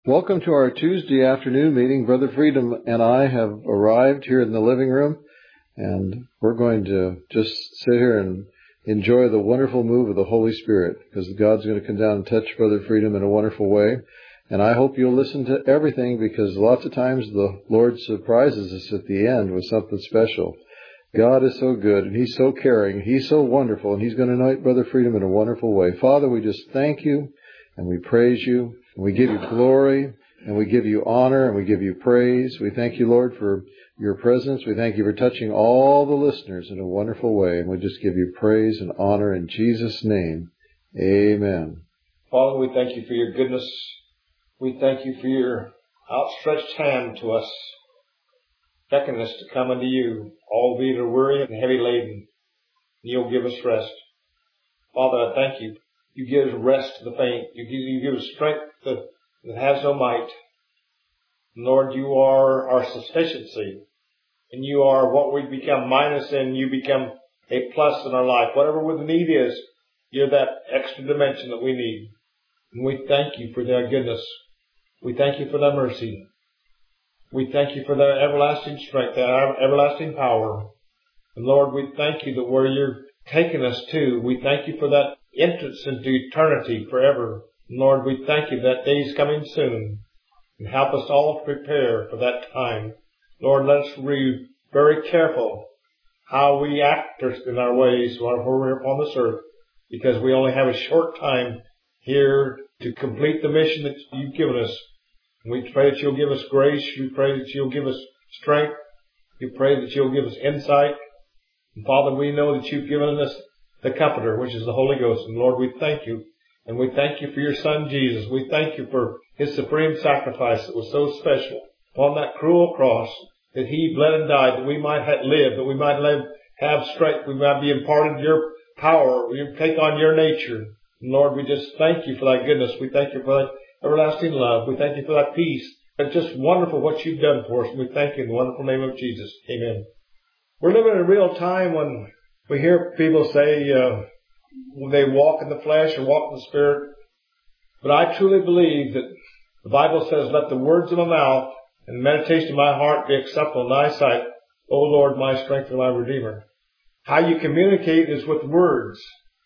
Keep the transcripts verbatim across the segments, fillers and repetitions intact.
Welcome to our Tuesday afternoon meeting. Brother Freedom and I have arrived here in the living room, and we're going to just sit here and enjoy the wonderful move of the Holy Spirit, because God's going to come down and touch Brother Freedom in a wonderful way. And I hope you'll listen to everything, because lots of times the Lord surprises us at the end with something special. God is so good, and He's so caring, He's so wonderful, and He's going to anoint Brother Freedom in a wonderful way. Father, we just thank You, and we praise You. We give You glory, and we give You honor, and we give You praise. We thank You, Lord, for Your presence. We thank You for touching all the listeners in a wonderful way, and we just give You praise and honor in Jesus' name. Amen. Father, we thank You for Your goodness. We thank You for Your outstretched hand to us, beckoning us to come unto You, albeit are weary and heavy laden, and You'll give us rest. Father, I thank You. You give rest to the faint. You give, you give strength that, that has no might. Lord, You are our sufficiency. And You are what we become minus in. You become a plus in our life. Whatever the need is, You're that extra dimension that we need. And we thank You for Thy goodness. We thank You for Thy mercy. We thank You for Thy everlasting strength, Thy everlasting power. And Lord, we thank You that where You're taking us to, we thank You for that entrance into eternity forever. And Lord, we thank You that day's coming soon. And help us all to prepare for that time. Lord, let us be very careful how we act in our ways while we're here upon this earth, because we only have a short time here to complete the mission that You've given us. And we pray that You'll give us grace. We pray that You'll give us strength. We pray that You'll give us insight. And Father, we know that You've given us the Comforter, which is the Holy Ghost. And Lord, we thank You. And we thank You for Your Son, Jesus. We thank You for His supreme sacrifice that was so special upon that cruel cross, that He bled and died, that we might have live, that we might live, have strength, we might be imparted Your power, we take on Your nature. And Lord, we just thank You for Thy goodness. We thank You for Thy everlasting love. We thank You for Thy peace. It's just wonderful what You've done for us. And we thank You in the wonderful name of Jesus. Amen. We're living in a real time when we hear people say uh, they walk in the flesh or walk in the Spirit. But I truly believe that the Bible says, let the words of my mouth and the meditation of my heart be acceptable in Thy sight, O Lord, my strength and my Redeemer. How you communicate is with words.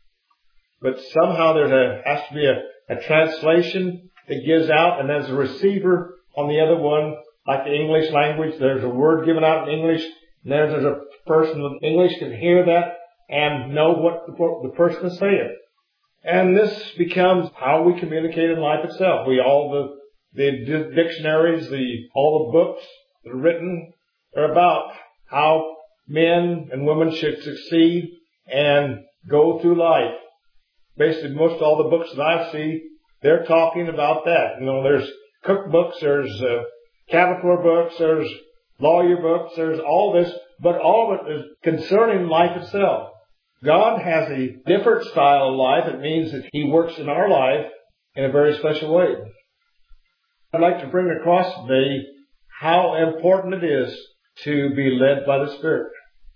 But somehow there has to be a, a translation that gives out, and there's a receiver on the other one, like the English language. There's a word given out in English, and there's, there's a person with English can hear that and know what the, what the person is saying. And this becomes how we communicate in life itself. We all, the, the dictionaries, the, all the books that are written are about how men and women should succeed and go through life. Basically, most all the books that I see, they're talking about that. You know, there's cookbooks, there's uh, Caterpillar books, there's lawyer books, there's all this, but all of it is concerning life itself. God has a different style of life. It means that He works in our life in a very special way. I'd like to bring across today how important it is to be led by the Spirit.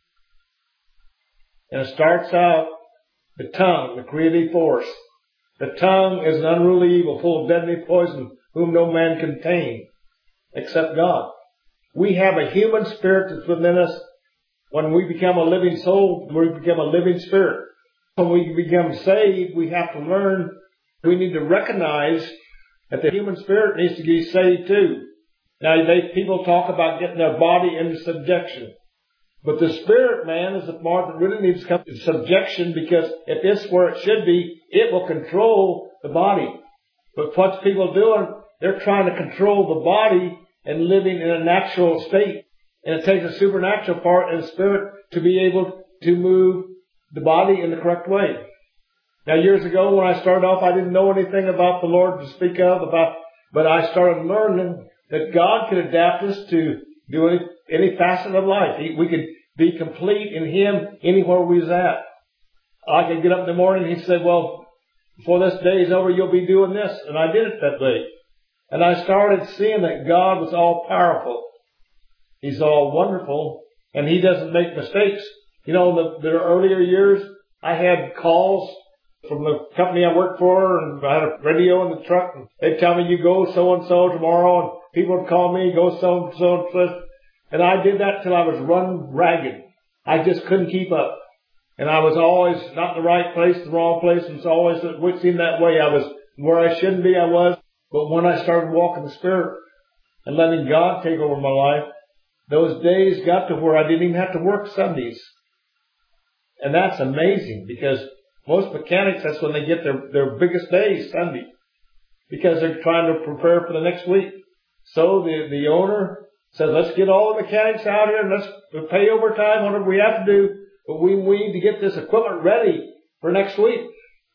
And it starts out the tongue, the creative force. The tongue is an unruly evil, full of deadly poison, whom no man can tame except God. We have a human spirit that's within us. When we become a living soul, we become a living spirit. When we become saved, we have to learn, we need to recognize that the human spirit needs to be saved too. Now, they, people talk about getting their body into subjection. But the spirit man is the part that really needs to come to subjection, because if it's where it should be, it will control the body. But what people doing, they're trying to control the body and living in a natural state. And it takes a supernatural part and a spirit to be able to move the body in the correct way. Now, years ago when I started off, I didn't know anything about the Lord to speak of, about, but I started learning that God could adapt us to do any, any facet of life. We could be complete in Him anywhere we was at. I could get up in the morning and He'd say, well, before this day is over, you'll be doing this. And I did it that day. And I started seeing that God was all powerful. He's all wonderful, and He doesn't make mistakes. You know, the, the earlier years, I had calls from the company I worked for, and I had a radio in the truck, and they'd tell me, you go so-and-so tomorrow, and people would call me, go so-and-so, and I did that till I was run ragged. I just couldn't keep up. And I was always not in the right place, the wrong place, and it's always, it seemed that way. I was where I shouldn't be, I was. But when I started walking the Spirit and letting God take over my life, those days got to where I didn't even have to work Sundays. And that's amazing, because most mechanics, that's when they get their, their biggest days, Sunday, because they're trying to prepare for the next week. So the, the owner says, let's get all the mechanics out here and let's pay overtime, whatever we have to do, but we, we need to get this equipment ready for next week.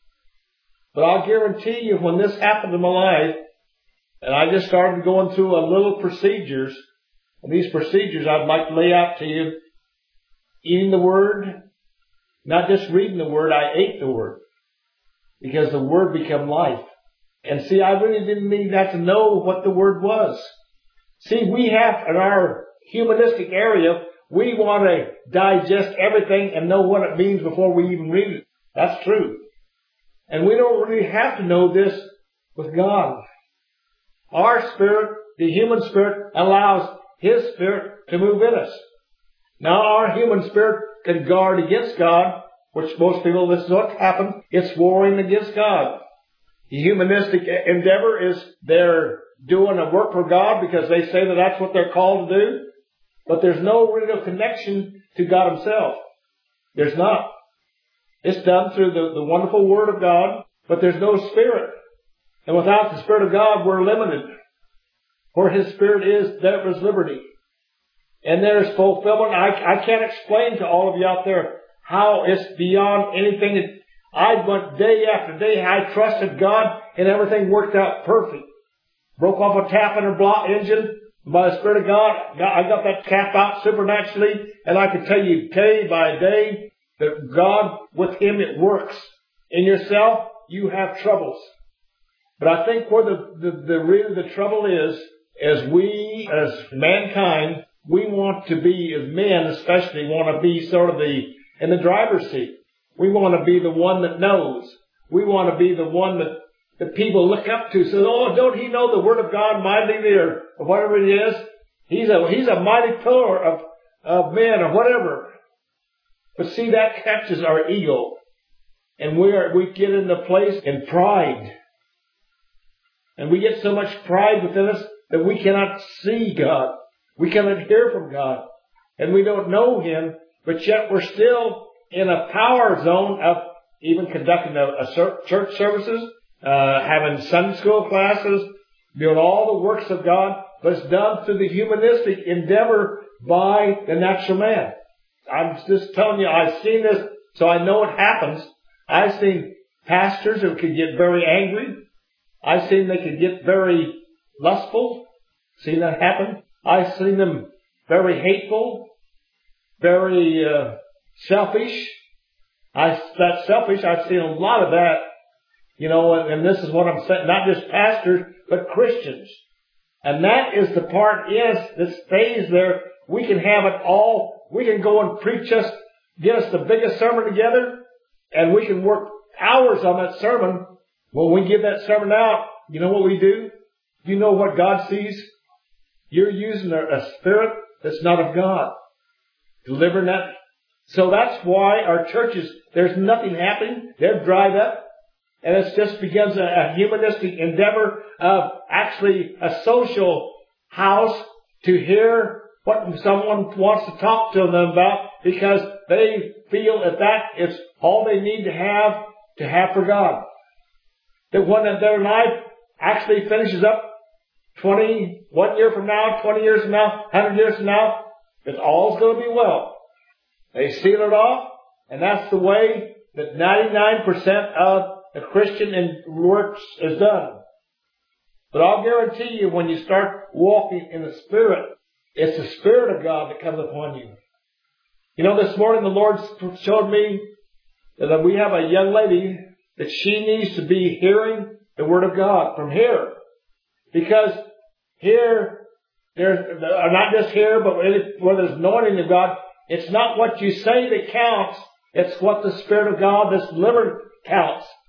But I'll guarantee you, when this happened in my life, and I just started going through a little procedures, and these procedures I'd like to lay out to you, eating the Word, not just reading the Word, I ate the Word, because the Word became life. And see, I really didn't need that to know what the Word was. See, we have in our humanistic area, we want to digest everything and know what it means before we even read it. That's true. And we don't really have to know this with God. Our spirit, the human spirit, allows His Spirit to move in us. Now our human spirit can guard against God, which most people, this is what happens. It's warring against God. The humanistic endeavor is they're doing a work for God because they say that that's what they're called to do. But there's no real connection to God Himself. There's not. It's done through the, the wonderful Word of God, but there's no Spirit. And without the Spirit of God, we're limited. Where His Spirit is, there is liberty. And there's fulfillment. I, I can't explain to all of you out there how it's beyond anything. That I went day after day. I trusted God, and everything worked out perfect. Broke off a tap in a block engine. By the Spirit of God, I got that tap out supernaturally, and I can tell you day by day that God, with Him, it works. In yourself, you have troubles. But I think where the, the, the really the trouble is, as we, as mankind, we want to be, as men especially, want to be sort of the, in the driver's seat. We want to be the one that knows. We want to be the one that that people look up to, says, oh, don't he know the Word of God mightily, or, or whatever it is? He's a, he's a mighty pillar of, of men, or whatever. But see, that catches our ego. And we are, we get in the place in pride. And we get so much pride within us that we cannot see God. We cannot hear from God. And we don't know Him, but yet we're still in a power zone of even conducting a, a church services, Uh, having Sunday school classes, doing all the works of God, but it's done through the humanistic endeavor by the natural man. I'm just telling you, I've seen this, so I know it happens. I've seen pastors who could get very angry. I've seen they could get very lustful. Seen that happen. I've seen them very hateful, very uh, selfish. I that selfish. I've seen a lot of that. You know, and this is what I'm saying, not just pastors, but Christians. And that is the part, yes, that stays there. We can have it all. We can go and preach us, get us the biggest sermon together, and we can work hours on that sermon. When we give that sermon out, you know what we do? You know what God sees? You're using a, a spirit that's not of God. Delivering that. So that's why our churches, there's nothing happening. They're dried up. And it just becomes a, a humanistic endeavor of actually a social house to hear what someone wants to talk to them about, because they feel that that is all they need to have to have for God. That when their life actually finishes up twenty, one year from now, twenty years from now, one hundred years from now, it's all's going to be well. They seal it off, and that's the way that ninety-nine percent of the Christian in works is done. But I'll guarantee you, when you start walking in the Spirit, it's the Spirit of God that comes upon you. You know, this morning the Lord showed me that we have a young lady that she needs to be hearing the Word of God from here. Because here, there's, not just here, but where there's anointing of God, it's not what you say that counts. It's what the Spirit of God that's delivered counts.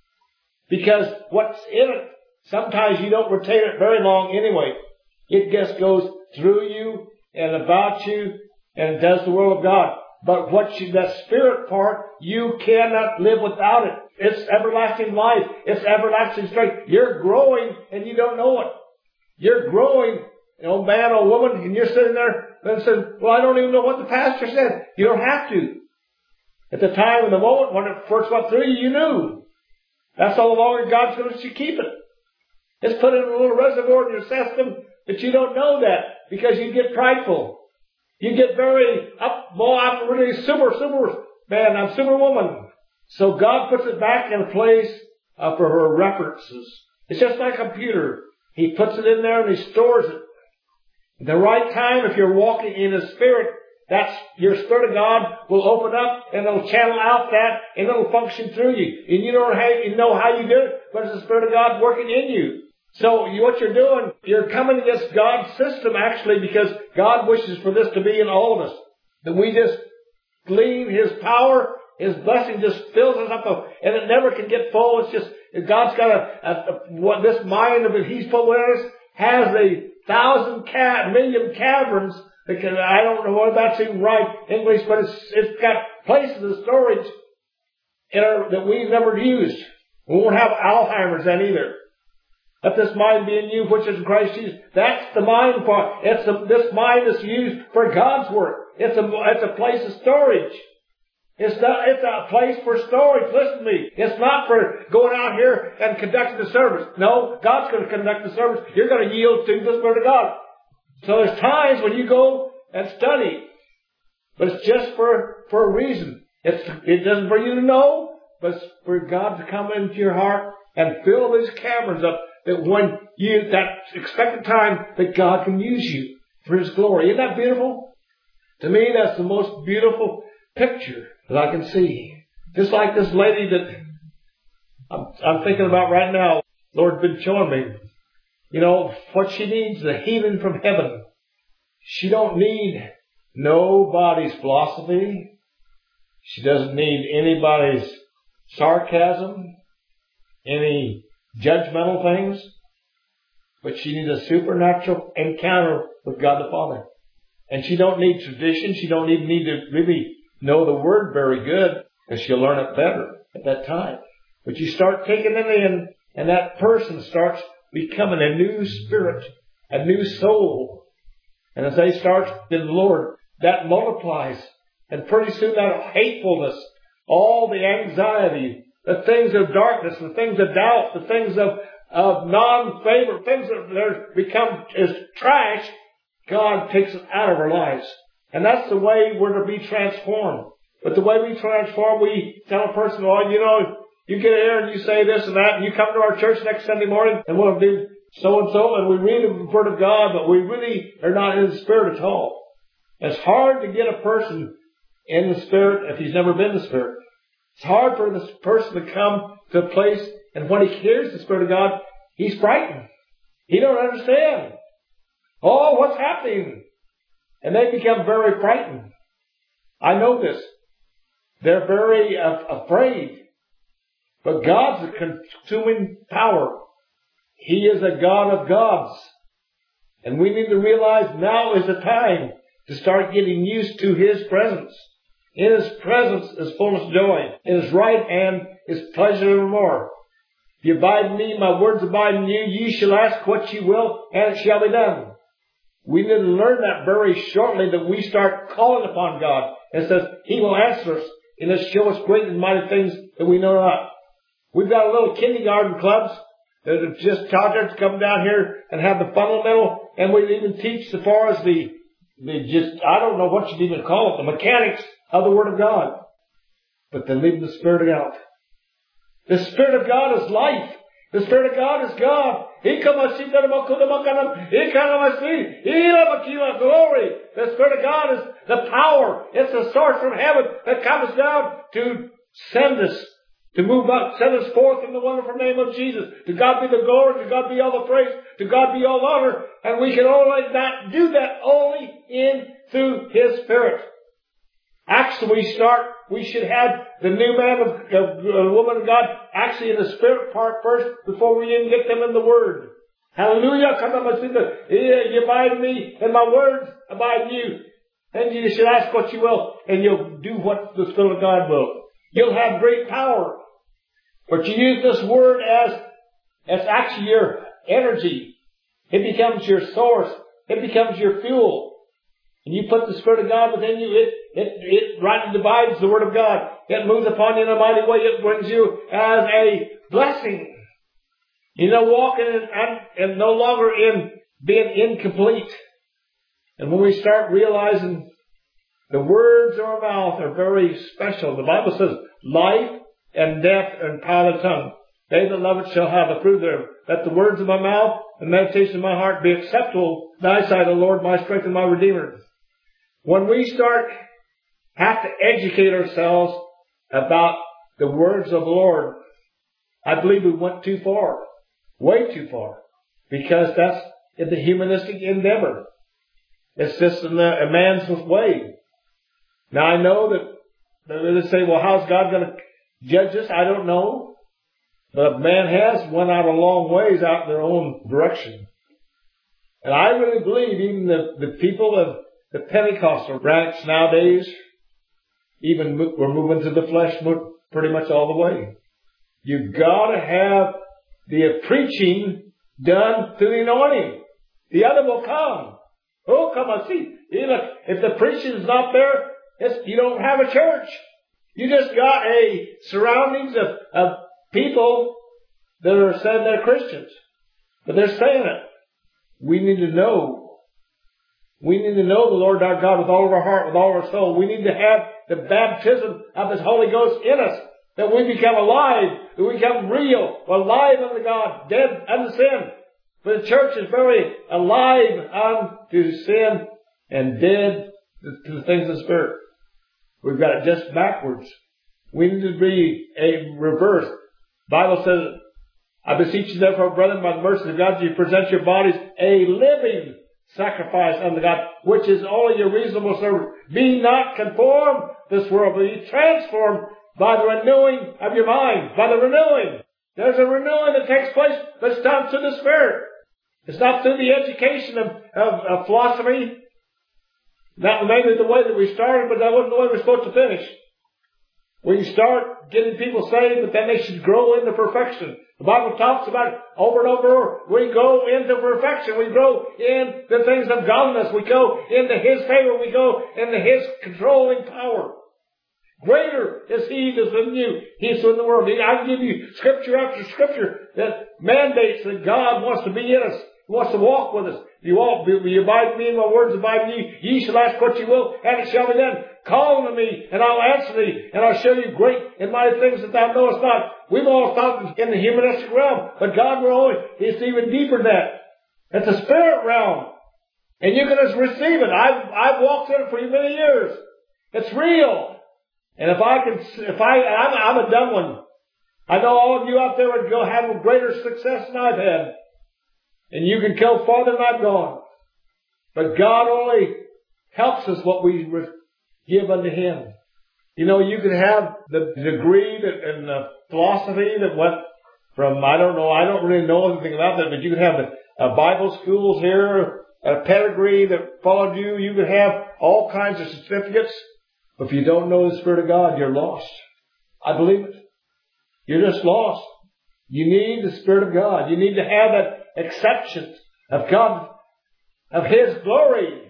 Because what's in it, sometimes you don't retain it very long anyway. It just goes through you and about you and does the will of God. But what you, that spirit part, you cannot live without it. It's everlasting life. It's everlasting strength. You're growing and you don't know it. You're growing, old man or woman, and you're sitting there and saying, well, I don't even know what the pastor said. You don't have to. At the time, in the moment, when it first went through you, you knew. That's how longer God's going to let you keep it. It's put in a little reservoir in your system that you don't know that because you get prideful. You get very up, boy, I'm really super, super man, I'm superwoman. So God puts it back in a place uh, for her references. It's just like a computer. He puts it in there and He stores it. At the right time, if you're walking in the Spirit, that's, your Spirit of God will open up and it'll channel out that and it'll function through you. And you don't have, you know how you do it, but it's the Spirit of God working in you. So you, what you're doing, you're coming against God's system actually because God wishes for this to be in all of us. That we just glean His power, His blessing just fills us up and it never can get full. It's just, God's got a, a, a what this mind of it He's put within us has a thousand ca- million caverns that can, I don't know whether that's even right English, but it's, it's got places of storage in our, that we've never used. We won't have Alzheimer's then either. Let this mind be in you, which is in Christ Jesus. That's the mind part. It's a, this mind is used for God's work. It's a, it's a place of storage. It's not, it's a place for storage. Listen to me. It's not for going out here and conducting the service. No, God's going to conduct the service. You're going to yield to the Spirit of God. So there's times when you go and study, but it's just for, for a reason. It's, it doesn't for you to know, but it's for God to come into your heart and fill these caverns up. That when you, that expected time, that God can use you for His glory. Isn't that beautiful? To me, that's the most beautiful picture that I can see. Just like this lady that I'm, I'm thinking about right now. Lord's been showing me. You know, what she needs, the healing from heaven. She don't need nobody's philosophy. She doesn't need anybody's sarcasm, any judgmental things, but she needs a supernatural encounter with God the Father. And she don't need tradition. She don't even need to really know the Word very good, because she'll learn it better at that time. But you start taking it in, and that person starts becoming a new spirit, a new soul. And as they start in the Lord, that multiplies. And pretty soon that hatefulness, all the anxiety, the things of darkness, the things of doubt, the things of, of non-favor, things that are become as trash, God takes it out of our lives. And that's the way we're to be transformed. But the way we transform, we tell a person, oh, you know, you get here and you say this and that, and you come to our church next Sunday morning, and we'll do so and so, and we read the Word of God, but we really are not in the Spirit at all. It's hard to get a person in the Spirit if he's never been in the Spirit. It's hard for this person to come to a place, and when he hears the Spirit of God, he's frightened. He don't understand. Oh, what's happening? And they become very frightened. I know this. They're very uh, afraid. But God's a consuming power. He is a God of gods. And we need to realize now is the time to start getting used to His presence. In His presence is fullness of joy. In His right hand is pleasure evermore. If you abide in me, my words abide in you, ye shall ask what ye will, and it shall be done. We need to learn that very shortly, that we start calling upon God. It says He will answer us and He'll show us great and mighty things that we know not. We've got a little kindergarten clubs that have just taught us to come down here and have the fundamental, and we even teach as far as the, the just, I don't know what you'd even call it, the mechanics of the Word of God. But they're leaving the Spirit of God. The Spirit of God is life. The Spirit of God is God. He comes He glory. The Spirit of God is the power. It's the source from heaven that comes down to send us, to move up, send us forth in the wonderful name of Jesus. To God be the glory, to God be all the praise, to God be all honor. And we can only not do that only in through His Spirit. Actually, we start we should have the new man of, of the woman of God actually in the spirit part first before we even get them in the Word. Hallelujah. Come on, you abide in me and my words abide in you. And you should ask what you will and you'll do what the Spirit of God will. You'll have great power. But you use this word as, as actually your energy. It becomes your source. It becomes your fuel. And you put the Spirit of God within you, it, it, it rightly divides the Word of God. It moves upon you in a mighty way. It brings you as a blessing. You know, walking in, and, and no longer in being incomplete. And when we start realizing the words of our mouth are very special. The Bible says, life and death and power of the tongue. They that love it shall have the fruit thereof. Let the words of my mouth and meditation of my heart be acceptable in thy sight, O Lord, my strength and my Redeemer. When we start, have to educate ourselves about the words of the Lord, I believe we went too far. Way too far. Because that's in the humanistic endeavor. It's just in the, a man's way. Now I know that they say, well, how's God going to judge us? I don't know. But man has went out a long ways out in their own direction. And I really believe even the, the people of the Pentecostal branch nowadays, even we're moving to the flesh pretty much all the way. You've got to have the preaching done through the anointing. The other will come. Oh, come on, see. If the preaching is not there, it's, you don't have a church. You just got a surroundings of, of people that are saying they're Christians. But they're saying it. We need to know. We need to know the Lord our God with all of our heart, with all of our soul. We need to have the baptism of His Holy Ghost in us. That we become alive. That we become real. Alive unto God. Dead unto sin. But the church is very alive unto sin and dead to the things of the Spirit. We've got it just backwards. We need to be a reverse. The Bible says, I beseech you therefore, brethren, by the mercy of God, that you present your bodies a living sacrifice unto God, which is only your reasonable service. Be not conformed to this world, but be transformed by the renewing of your mind. By the renewing. There's a renewing that takes place, but it's done through the Spirit. It's not through the education of, of, of philosophy. That may be the way that we started, but that wasn't the way we're supposed to finish. We start getting people saved, but then they should grow into perfection. The Bible talks about it over and over. We go into perfection. We grow in the things of godliness. We go into His favor. We go into His controlling power. Greater is He that's in you. He's in the world. I can give you scripture after scripture that mandates that God wants to be in us. He wants to walk with us. You walk, you abide in me and my words abide in you. Ye shall ask what you will, and it shall be done. Call unto me, and I'll answer thee, and I'll show you great and mighty things that thou knowest not. We've all thought in the humanistic realm, but God will only, it's even deeper than that. It's a spirit realm. And you can just receive it. I've, I've walked in it for many years. It's real. And if I can, if I, I'm, I'm a dumb one. I know all of you out there would go have a greater success than I've had. And you can go farther than I've gone. But God only helps us what we give unto Him. You know, you can have the degree that, and the philosophy that went from, I don't know, I don't really know anything about that, but you can have the uh, Bible schools here, a pedigree that followed you. You can have all kinds of certificates. But if you don't know the Spirit of God, you're lost. I believe it. You're just lost. You need the Spirit of God. You need to have that acceptance of God, of His glory.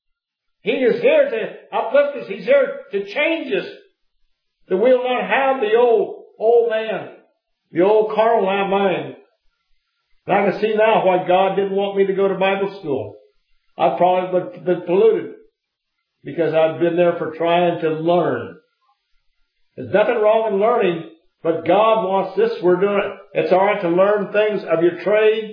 He is here to uplift us. He's here to change us. That we'll not have the old, old man, the old carnal mind. And I can see now why God didn't want me to go to Bible school. I probably would have been polluted because I've been there for trying to learn. There's nothing wrong in learning, but God wants this. We're doing it. It's all right to learn things of your trade,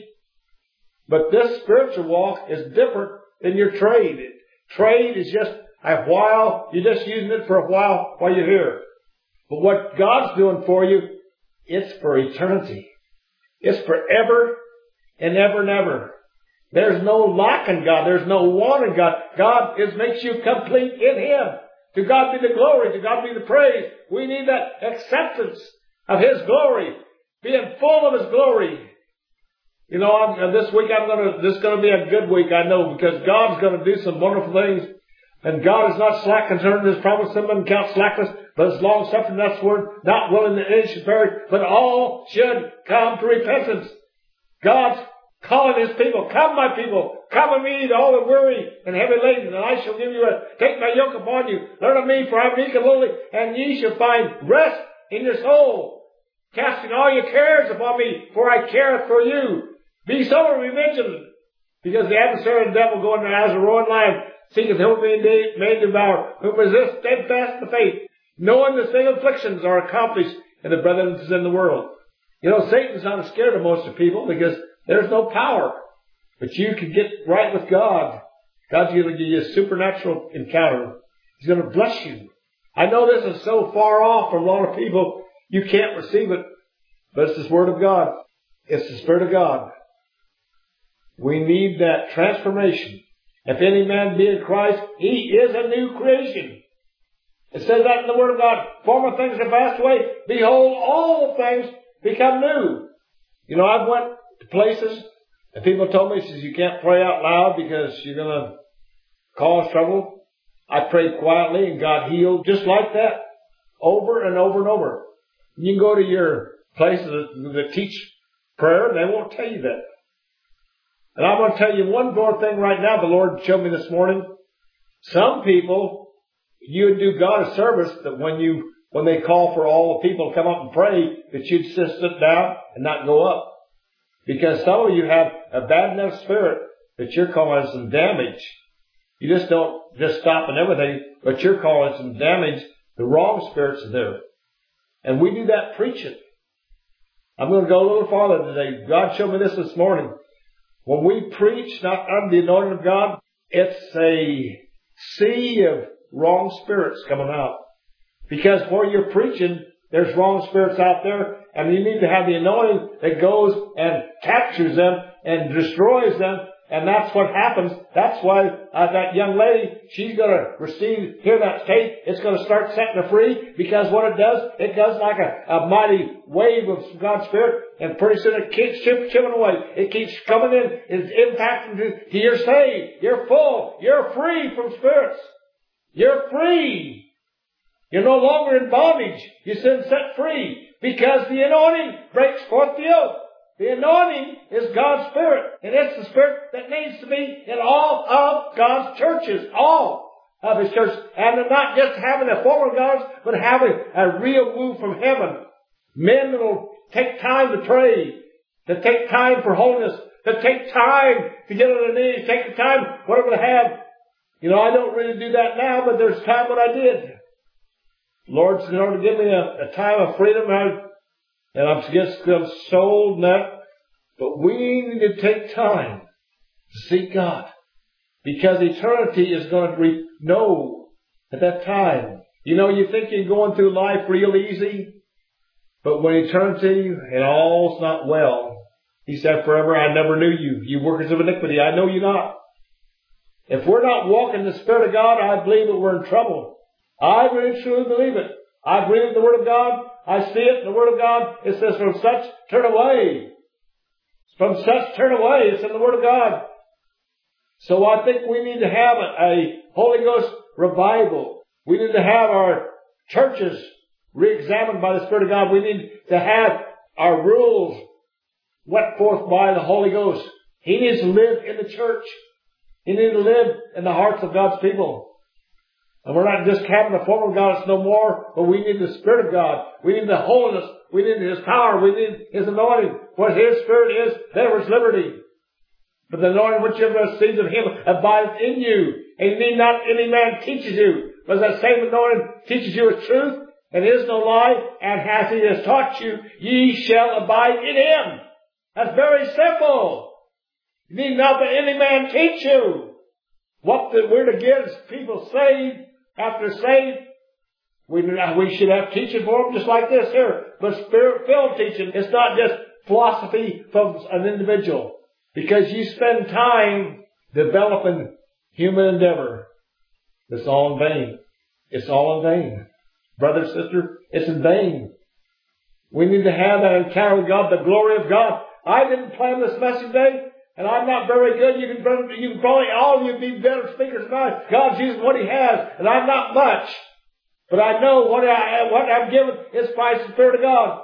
but this spiritual walk is different than your trade. Trade is just a while. You're just using it for a while while you're here. But what God's doing for you, it's for eternity. It's forever and ever and ever. There's no lack in God. There's no want in God. God is, makes you complete in Him. To God be the glory. To God be the praise. We need that acceptance of His glory. Being full of His glory. You know, I'm, this week I'm gonna, this is gonna be a good week, I know, because God's gonna do some wonderful things. And God is not slack concerning His promise, Him and count slackness, but is long suffering, that's the word, not willing that any should perish, but all should come to repentance. God's calling His people, come my people, come unto me, all the weary and heavy laden, and I shall give you a, take my yoke upon you, learn of me, for I am meek and lowly, and ye shall find rest in your soul. Casting all your cares upon me, for I care for you. Be sober, be vigilant, because the adversary of the devil going as a roaring lion, seeketh whom he may devour, who resist steadfast in the faith, knowing the same afflictions are accomplished in the brethren in the world. You know, Satan's not scared of most of people because there's no power. But you can get right with God. God's going to give you a supernatural encounter. He's going to bless you. I know this is so far off from a lot of people, you can't receive it. But it's the Word of God. It's the Spirit of God. We need that transformation. If any man be in Christ, he is a new creation. It says that in the Word of God. Former things have passed away. Behold, all things become new. You know, I've went to places and people told me, says, you can't pray out loud because you're going to cause trouble. I prayed quietly and God healed just like that. Over and over and over. You can go to your places that, that teach prayer and they won't tell you that. And I'm going to tell you one more thing right now the Lord showed me this morning. Some people, you would do God a service that when you, when they call for all the people to come up and pray, that you'd just sit down and not go up. Because some of you have a bad enough spirit that you're causing some damage. You just don't just stop and everything, but you're causing some damage. The wrong spirits are there. And we do that preaching. I'm going to go a little farther today. God showed me this this morning. When we preach, not under the anointing of God, it's a sea of wrong spirits coming out. Because where you're preaching, there's wrong spirits out there, and you need to have the anointing that goes and captures them and destroys them, and that's what happens. That's why uh, that young lady, she's going to receive, hear that tape, it's going to start setting her free, because what it does, it does like a, a mighty wave of God's Spirit, and pretty soon it keeps chip, chipping away. It keeps coming in, it's impacting to, to you're saved, you're full, you're free from spirits. You're free. You're no longer in bondage. You've been set free because the anointing breaks forth the yoke. The anointing is God's Spirit, and it's the Spirit that needs to be in all of God's churches, all of His churches. And they're not just having a form of God, but having a real move from heaven. Men that will take time to pray, to take time for holiness, to take time to get on their knees, take the time, whatever they have. You know, I don't really do that now, but there's time when I did. Lord's going to give me a, a time of freedom, and, and I'm just I'm sold in that. But we need to take time to seek God, because eternity is going to re- know at that time. You know, you think you're going through life real easy, but when eternity and all's not well, He said, forever I never knew you, you workers of iniquity. I know you not. If we're not walking in the Spirit of God, I believe that we're in trouble. I really truly believe it. I believe in the Word of God. I see it in the Word of God. It says, from such turn away. From such turn away. It's in the Word of God. So I think we need to have a Holy Ghost revival. We need to have our churches re-examined by the Spirit of God. We need to have our rules went forth by the Holy Ghost. He needs to live in the church. He needs to live in the hearts of God's people. And we're not just having the form of God, it's no more, but we need the Spirit of God. We need the holiness. We need His power. We need His anointing. What His Spirit is, there is liberty. But the anointing which you have received of Him abides in you. And you need not any man teaches you. But that same anointing teaches you with truth, and is no lie, and as He has taught you, ye shall abide in Him. That's very simple. You need not that any man teach you. What the, we're to get is people saved. After saved, we, we should have teaching for them just like this here. But Spirit-filled teaching, it's not just philosophy from an individual. Because you spend time developing human endeavor. It's all in vain. it's all in vain. Brother, sister, it's in vain. We need to have that encounter with God, the glory of God. I didn't plan this message today, and I'm not very good. You can, you can probably, all of you be better speakers than I. God's using what He has, and I'm not much. But I know what, I, what I'm given is by the Spirit of God.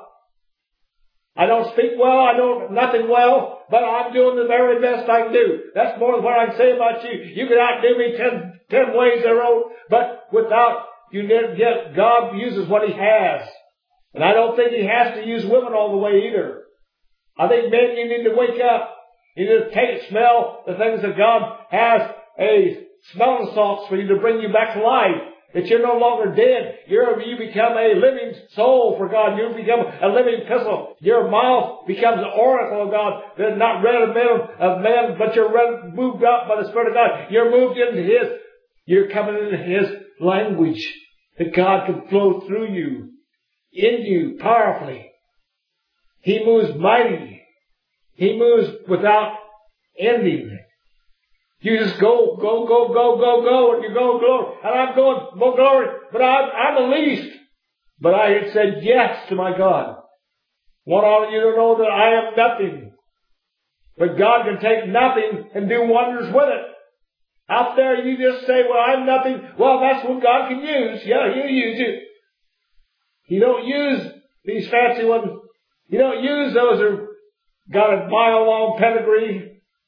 I don't speak well, I know nothing well, but I'm doing the very best I can do. That's more than what I can say about you. You can outdo me ten, ten ways in a row, but without, you didn't get, God uses what He has. And I don't think He has to use women all the way either. I think men, you need to wake up. You need to take, smell the things that God has, a smelling salts for you to bring you back to life. That you're no longer dead. You're, you become a living soul for God. You become a living epistle. Your mouth becomes an oracle of God. They're not read of men, of men, but you're read, moved up by the Spirit of God. You're moved into His, you're coming into His language. That God can flow through you, in you, powerfully. He moves mighty. He moves without ending. You just go, go, go, go, go, go, and you go, glory. And I'm going, more glory, but I'm, I'm the least. But I had said yes to my God. I want all of you to know that I am nothing. But God can take nothing and do wonders with it. Out there you just say, well, I'm nothing. Well, that's what God can use. Yeah, He'll use you. You don't use these fancy ones. You don't use those that have got a mile long pedigree.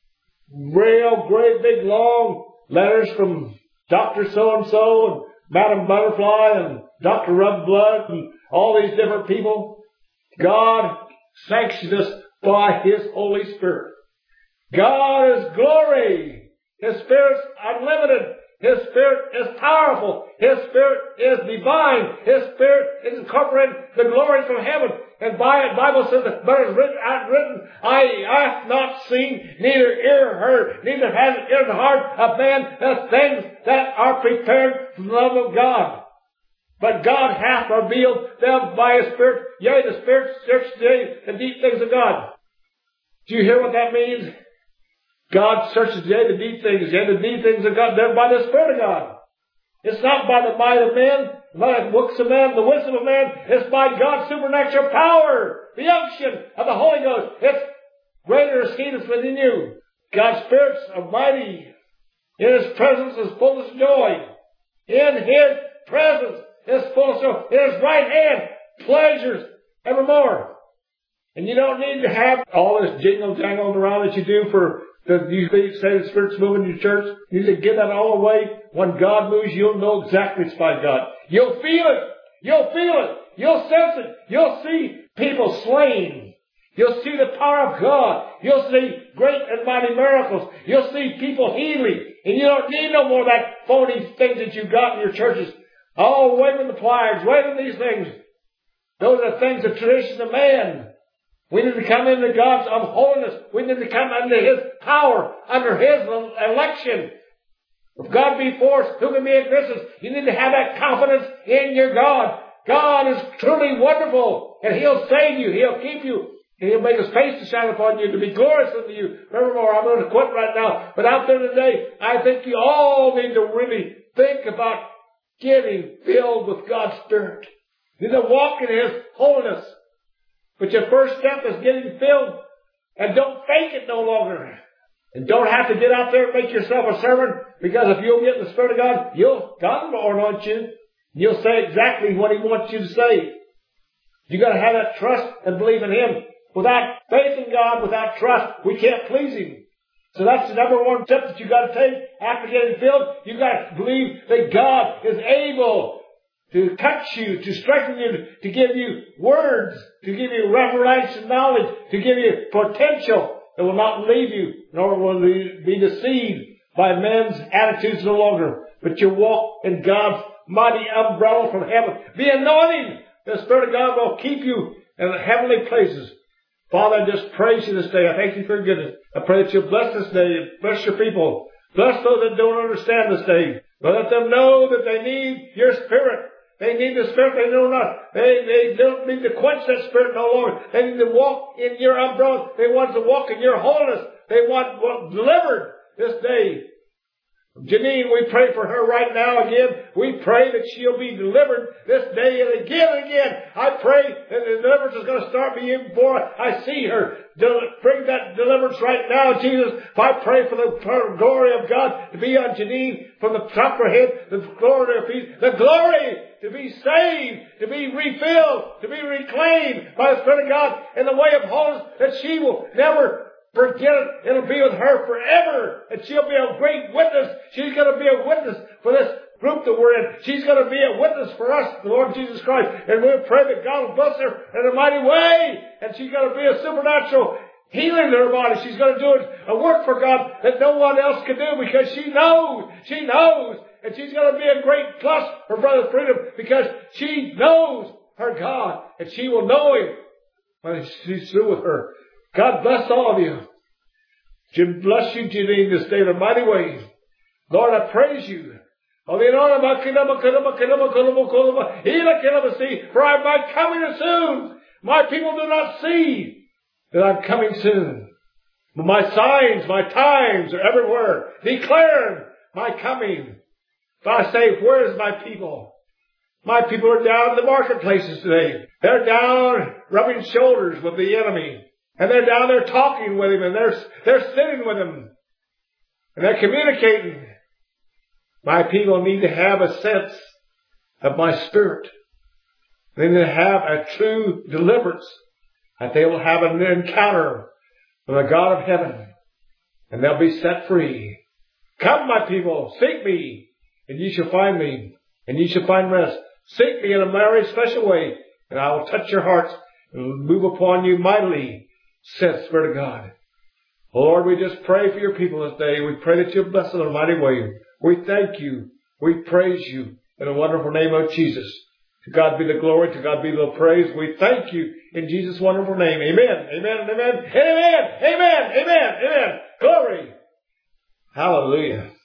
Real great big long letters from Doctor So-and-so and Madam Butterfly and Doctor Rubblood and all these different people. God sanctioned us by His Holy Spirit. God is glory. His Spirit's unlimited. His Spirit is powerful. His Spirit is divine. His Spirit is incorporating the glory from heaven. And by the Bible says, but it's written, written, I have not seen, neither ear heard, neither has it entered the heart of man the things that are prepared for the love of God. But God hath revealed them by His Spirit. Yea, the Spirit searches today the deep things of God. Do you hear what that means? God searches today the deep things, yea, the deep things of God, they're by the Spirit of God. It's not by the might of men, by the works of man, the wisdom of man. It's by God's supernatural power, the unction of the Holy Ghost. It's greater is He that's within you. God's Spirit's mighty. In His presence is fullness of joy. In His presence is fullness of joy. In His right hand, pleasures evermore. And you don't need to have all this jingle jangle around that you do for that you say the Spirit's moving in your church. You need to get that all away. When God moves, you'll know exactly it's by God. You'll feel it. You'll feel it. You'll sense it. You'll see people slain. You'll see the power of God. You'll see great and mighty miracles. You'll see people healing. And you don't need no more of that phony things that you've got in your churches. Oh, waving the pliers, waving these things. Those are things of tradition of man. We need to come into God's of holiness. We need to come under His power, under His election. If God be for us, who can be against us? You need to have that confidence in your God. God is truly wonderful, and He'll save you. He'll keep you. And He'll make His face to shine upon you, to be glorious unto you. Forevermore, I'm going to quit right now. But out there today, I think you all need to really think about getting filled with God's Spirit. You need to walk in His holiness. But your first step is getting filled. And don't fake it no longer. And don't have to get out there and make yourself a servant. Because if you'll get in the Spirit of God, you'll, God will anoint you. You'll say exactly what He wants you to say. You got to have that trust and believe in Him. Without faith in God, without trust, we can't please Him. So that's the number one step that you got to take after getting filled. You got to believe that God is able to touch you, to strengthen you, to give you words, to give you revelation knowledge, to give you potential that will not leave you, nor will you be deceived by men's attitudes no longer. But you walk in God's mighty umbrella from heaven. The anointing, the Spirit of God will keep you in the heavenly places. Father, I just praise You this day. I thank You for your goodness. I pray that You'll bless this day, bless Your people. Bless those that don't understand this day. But let them know that they need Your Spirit. They need the Spirit they know not. They, they don't need to quench that Spirit no longer. They need to walk in Your umbrella. They want to walk in Your holiness. They want, want delivered this day. Janine, we pray for her right now again. We pray that she'll be delivered this day and again and again. I pray that the deliverance is going to start me even before I see her. Bring that deliverance right now, Jesus. If I pray for the glory of God to be on Janine from the top of her head, the glory of peace, the glory to be saved, to be refilled, to be reclaimed by the Spirit of God in the way of holiness, that she will never forget it. It'll be with her forever. And she'll be a great witness. She's going to be a witness for this group that we're in. She's going to be a witness for us, the Lord Jesus Christ. And we'll pray that God will bless her in a mighty way. And she's going to be a supernatural healing in her body. She's going to do a work for God that no one else can do, because she knows. She knows. And she's going to be a great plus for Brother Freedom, because she knows her God. And she will know Him when she's through with her. God bless all of you. Bless you, Janine, this day in a mighty way. Lord, I praise you. For I'm not coming soon. My people do not see that I'm coming soon. But my signs, my times are everywhere, declaring my coming. If I say, where is my people? My people are down in the marketplaces today. They're down rubbing shoulders with the enemy. And they're down there talking with him, and they're, they're sitting with him. And they're communicating. My people need to have a sense of my Spirit. They need to have a true deliverance. That they will have an encounter with the God of heaven. And they'll be set free. Come, my people, seek me, and ye shall find me, and ye shall find rest. Seek me in a very special way, and I will touch your hearts and move upon you mightily, says the Spirit of God. Lord, we just pray for your people this day. We pray that you'll bless them in a mighty way. We thank you. We praise you in the wonderful name of Jesus. To God be the glory. To God be the praise. We thank you in Jesus' wonderful name. Amen. Amen. Amen. Amen. Amen. Amen. Amen. Glory. Hallelujah.